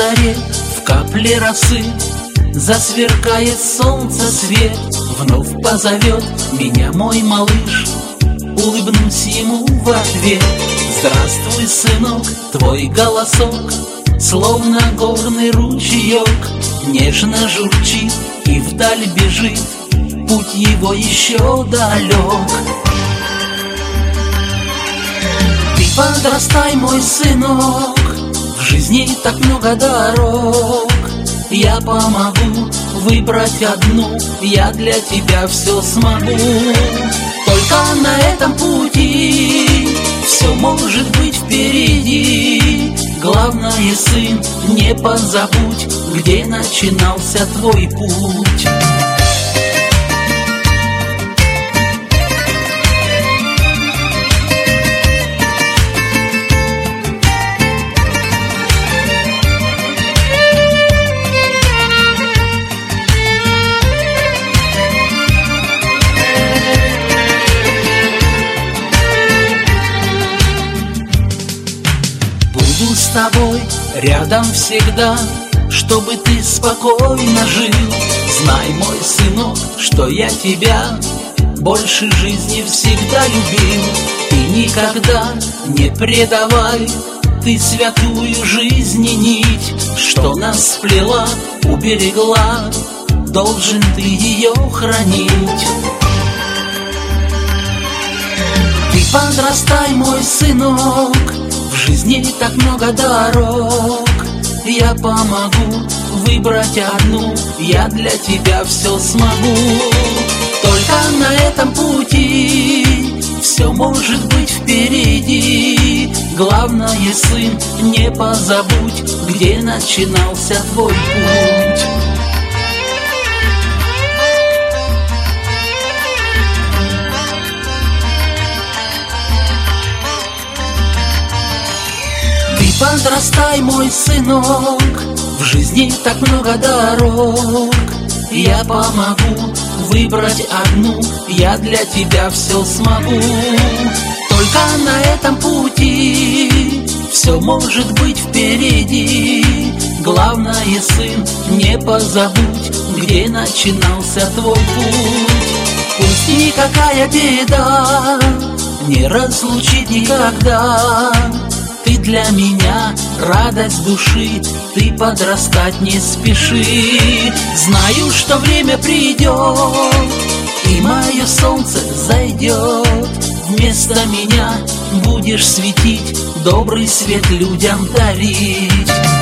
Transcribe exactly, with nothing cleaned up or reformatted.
заре в капле росы засверкает солнце свет, вновь позовет меня мой малыш. Улыбнусь ему в ответ: здравствуй, сынок, твой голосок словно горный ручеек нежно журчит и вдаль бежит, путь его еще далек. Ты подрастай, мой сынок, в жизни так много дорог. Я помогу выбрать одну, я для тебя все смогу. Только на этом пути все может быть впереди. Главное, сын, не позабудь, где начинался твой путь. Буду с тобой рядом всегда, чтобы ты спокойно жил. Знай, мой сынок, что я тебя больше жизни всегда любил. И никогда не предавай ты святую жизни нить, что нас сплела, уберегла, должен ты ее хранить. Ты подрастай, мой сынок, в жизни так много дорог. Я помогу выбрать одну, я для тебя все смогу. Только на этом пути все может быть впереди. Главное, сын, не позабудь, где начинался твой путь. Подрастай, мой сынок, в жизни так много дорог. Я помогу выбрать одну, я для тебя все смогу. Только на этом пути все может быть впереди. Главное, сын, не позабудь, где начинался твой путь. Пусть никакая беда не разлучит никогда. Ты для меня радость души, ты подрастать не спеши. Знаю, что время придет, и мое солнце зайдет. Вместо меня будешь светить, добрый свет людям дарить.